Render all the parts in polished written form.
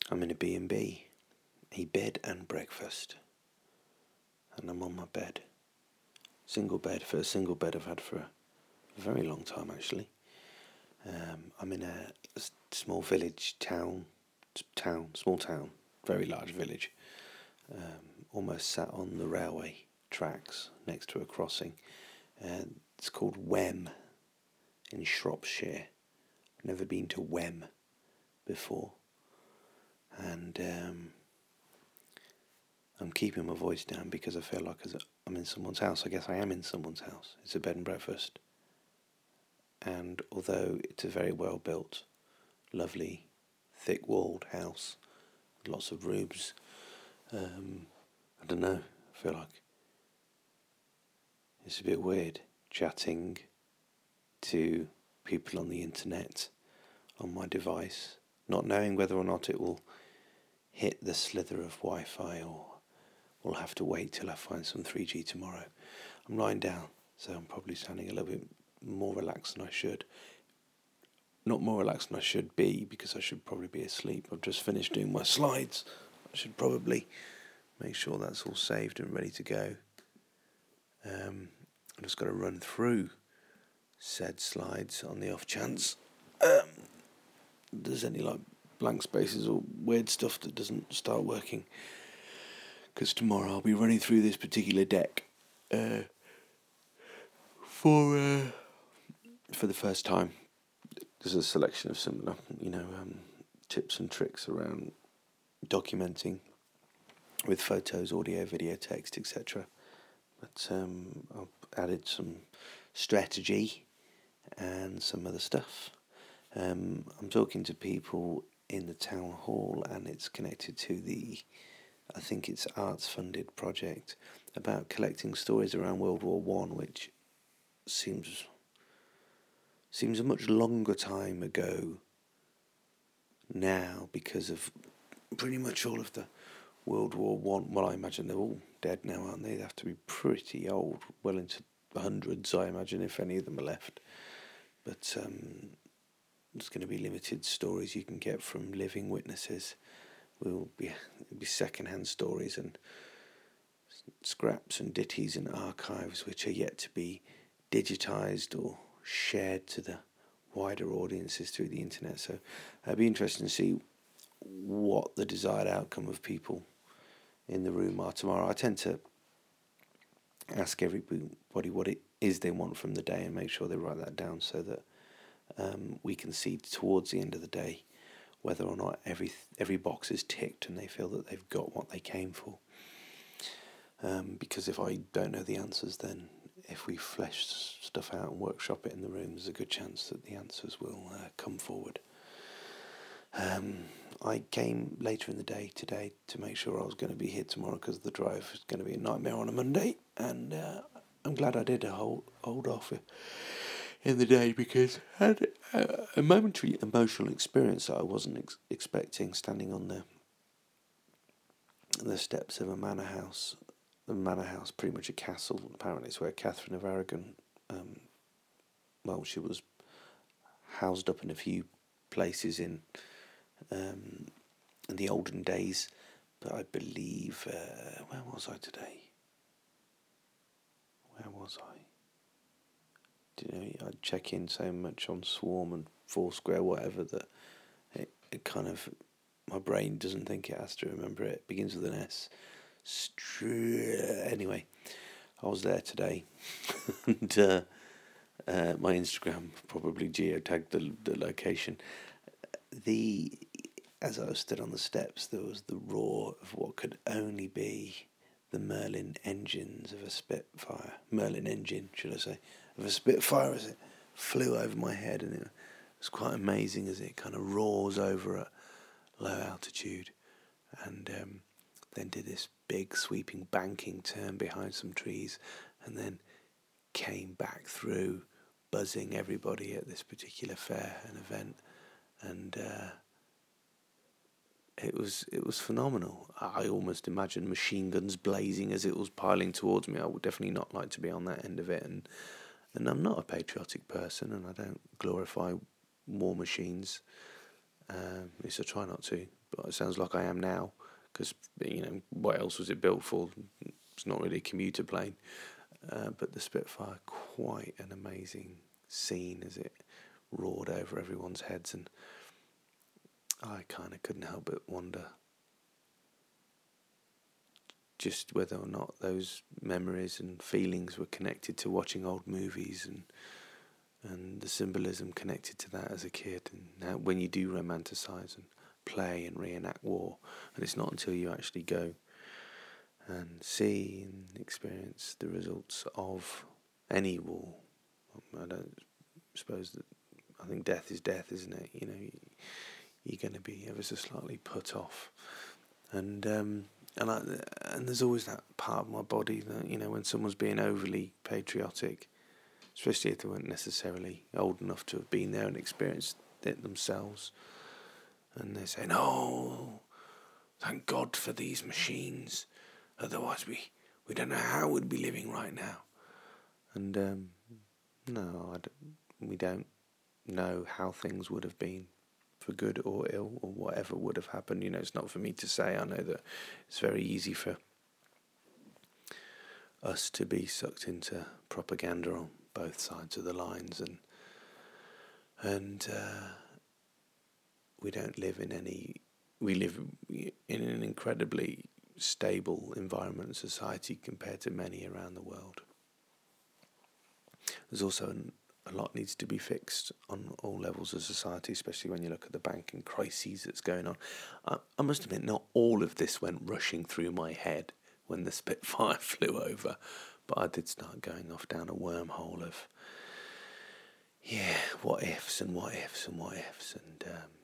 I'm in a B&B, a bed and breakfast, and I'm on my bed. Single bed I've had for a very long time, actually. I'm in a small village small town, very large village, almost sat on the railway tracks next to a crossing. It's called Wem in Shropshire. I've never been to Wem before, and I'm keeping my voice down because I feel like I'm in someone's house. I guess I am in someone's house. It's a bed and breakfast, and although it's a very well built, lovely, thick walled house, lots of rooms, I don't know, I feel like it's a bit weird chatting to people on the internet on my device, not knowing whether or not it will hit the slither of Wi-Fi or we'll have to wait till I find some 3G tomorrow. I'm lying down, so I'm probably sounding a little bit more relaxed than I should. Not more relaxed than I should be, because I should probably be asleep. I've just finished doing my slides. I should probably make sure that's all saved and ready to go. I've just got to run through said slides on the off chance there's any blank spaces or weird stuff that doesn't start working, because tomorrow I'll be running through this particular deck for the first time. There's a selection of similar, tips and tricks around documenting with photos, audio, video, text, etc. But I've added some strategy and some other stuff. I'm talking to people in the town hall, and it's connected to I think it's arts-funded project about collecting stories around World War One, which seems a much longer time ago now, because of pretty much all of the World War One. Well, I imagine they're all dead now, aren't they? They have to be pretty old, well into the hundreds, I imagine, if any of them are left. But there's going to be limited stories you can get from living witnesses. It'll be second-hand stories and scraps and ditties and archives which are yet to be digitised or shared to the wider audiences through the internet. So it'll be interesting to see what the desired outcome of people in the room are tomorrow. I tend to ask everybody what it is they want from the day and make sure they write that down, so that we can see towards the end of the day whether or not every box is ticked and they feel that they've got what they came for. Because if I don't know the answers, then if we flesh stuff out and workshop it in the room, there's a good chance that the answers will come forward. I came later in the day today to make sure I was going to be here tomorrow, because the drive is going to be a nightmare on a Monday, and I'm glad I did hold off in the day, because I had a momentary emotional experience that I wasn't expecting, standing on the steps of a manor house. The manor house, pretty much a castle. Apparently it's where Catherine of Aragon, she was housed up in a few places in the olden days, but I believe, where was I today? Where was I? I check in so much on Swarm and Foursquare, whatever, that it kind of, my brain doesn't think it has to remember it. It begins with an S. Anyway, I was there today, and my Instagram probably geotagged the location. As I was stood on the steps, there was the roar of what could only be the Merlin engines of a Spitfire. Merlin engine, should I say, of a Spitfire, as it flew over my head, and it was quite amazing as it kind of roars over at low altitude, and then did this big sweeping banking turn behind some trees, and then came back through, buzzing everybody at this particular fair and event, and it was phenomenal. I almost imagined machine guns blazing as it was piling towards me. I would definitely not like to be on that end of it, and I'm not a patriotic person, and I don't glorify war machines. At least I try not to, but it sounds like I am now, because, what else was it built for? It's not really a commuter plane. But the Spitfire, quite an amazing scene as it roared over everyone's heads, and I kind of couldn't help but wonder just whether or not those memories and feelings were connected to watching old movies, and the symbolism connected to that as a kid, and now when you do romanticize and play and reenact war, and it's not until you actually go and see and experience the results of any war. I don't suppose that, I think death is death, isn't it? You're going to be ever so slightly put off, and there's always that part of my body that, when someone's being overly patriotic, especially if they weren't necessarily old enough to have been there and experienced it themselves, and they're saying, "Oh, thank God for these machines, otherwise we don't know how we'd be living right now." And no, we don't know how things would have been, for good or ill, or whatever would have happened. It's not for me to say. I know that it's very easy for us to be sucked into propaganda on both sides of the lines, and we don't live we live in an incredibly stable environment and society compared to many around the world. There's also a lot needs to be fixed on all levels of society, especially when you look at the banking crises that's going on. I must admit, not all of this went rushing through my head when the Spitfire flew over, but I did start going off down a wormhole of, what ifs and what ifs and what ifs, and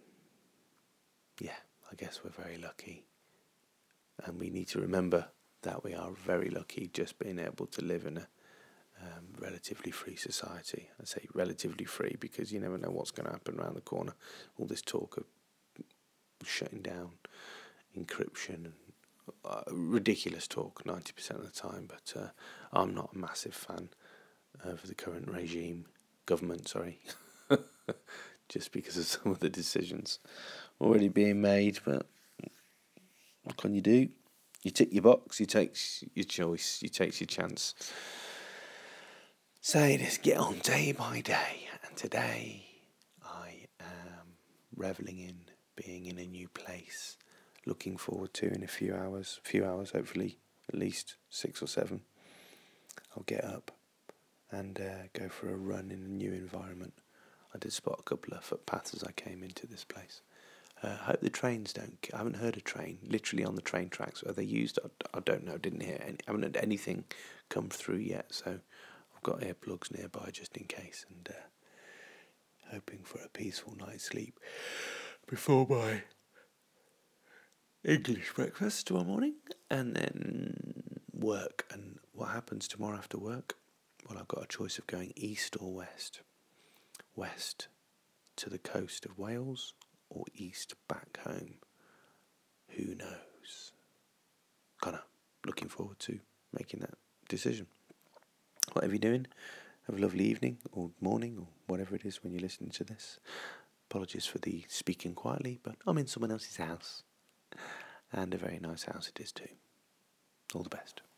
I guess we're very lucky, and we need to remember that we are very lucky just being able to live in a relatively free society. I say relatively free because you never know what's going to happen around the corner. All this talk of shutting down encryption, ridiculous talk 90% of the time, but I'm not a massive fan of the current government, just because of some of the decisions already being made. But what can you do? You tick your box, you take your choice, you take your chance. So just get on day by day, and today I am revelling in being in a new place, looking forward to in a few hours, hopefully at least 6 or 7. I'll get up and go for a run in a new environment. I did spot a couple of footpaths as I came into this place. I hope the trains don't. I haven't heard a train literally on the train tracks. Are they used? I don't know. Didn't hear. I haven't had anything come through yet. So I've got earplugs nearby just in case, and hoping for a peaceful night's sleep before my English breakfast tomorrow morning, and then work. And what happens tomorrow after work? Well, I've got a choice of going east or west. West to the coast of Wales, or east back home. Who knows? Kind of looking forward to making that decision. Whatever you're doing, have a lovely evening or morning or whatever it is when you're listening to this. Apologies for the speaking quietly, but I'm in someone else's house, and a very nice house it is too. All the best.